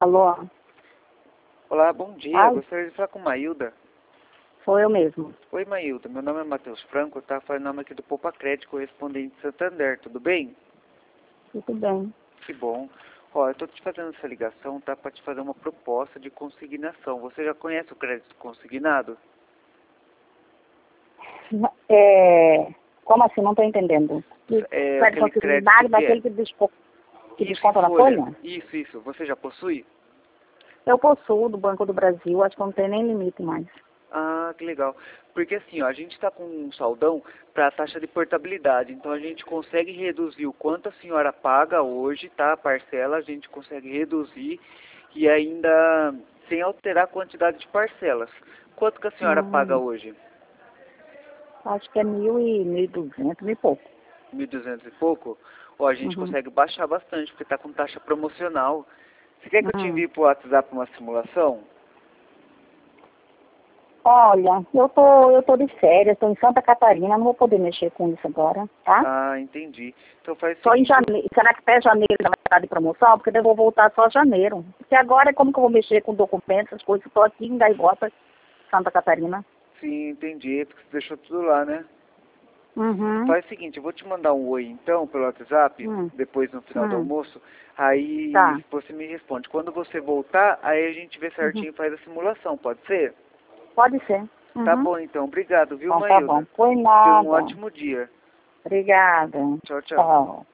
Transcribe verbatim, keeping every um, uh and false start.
Alô? Olá, bom dia. Ai. Gostaria de falar com Maílda. Sou eu mesmo. Oi, Maílda. Meu nome é Matheus Franco, tá? Falando nome aqui do Poupa Crédito, correspondente de Santander. Tudo bem? Tudo bem. Que bom. Ó, eu tô te fazendo essa ligação, tá? Pra te fazer uma proposta de consignação. Você já conhece o crédito consignado? É... Como assim? Não estou entendendo. Que É crédito aquele crédito consignado que é... daquele que, desco... que Isso, desconta em na folha? Isso, isso. Você já possui? Eu possuo do Banco do Brasil, acho que não tem nem limite mais. Ah, que legal. Porque assim, ó, a gente está com um saldão para a taxa de portabilidade, então a gente consegue reduzir o quanto a senhora paga hoje, tá? A parcela, a gente consegue reduzir e ainda sem alterar a quantidade de parcelas. Quanto que a senhora paga Hum, hoje? acho que é mil e mil e duzentos, mil e pouco. Mil e duzentos e pouco? Ó, a gente Uhum. consegue baixar bastante, porque está com taxa promocional. Você quer que eu te Hum. envie pro WhatsApp uma simulação? Olha, eu tô, eu tô de férias, estou em Santa Catarina, não vou poder mexer com isso agora, tá? Ah, entendi. Então faz o Só em seguinte, eu- janeiro. Será que até janeiro já vai estar de promoção? Porque daí eu vou voltar só janeiro. Porque agora, como que eu vou mexer com documentos, essas coisas? Estou aqui em Gaivota, Santa Catarina. sim, entendi, porque você deixou tudo lá, né? Uhum. Faz o seguinte, eu vou te mandar um oi então pelo WhatsApp, Hum. depois no final do Hum. almoço, aí Tá. você me responde. Quando você voltar, aí a gente vê Uhum. certinho e faz a simulação, pode ser? Pode ser. Tá Uhum. bom então, obrigado, viu, Então tá bom. Maílda? Foi Tenha um nada. ótimo dia. Obrigada. Tchau, tchau. Tchau.